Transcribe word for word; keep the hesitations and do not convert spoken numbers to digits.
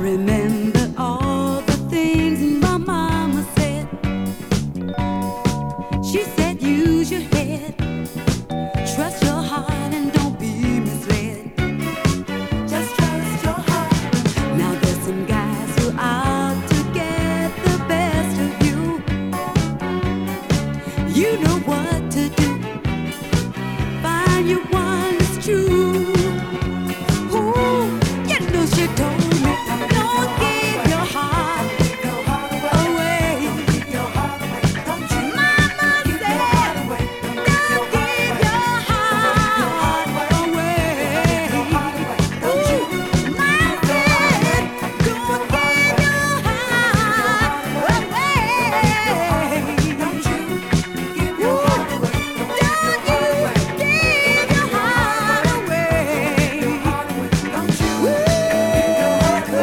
remember all the things my mama said. She said, use your head, trust your heart, and don't be misled. Just trust your heart. Now there's some guys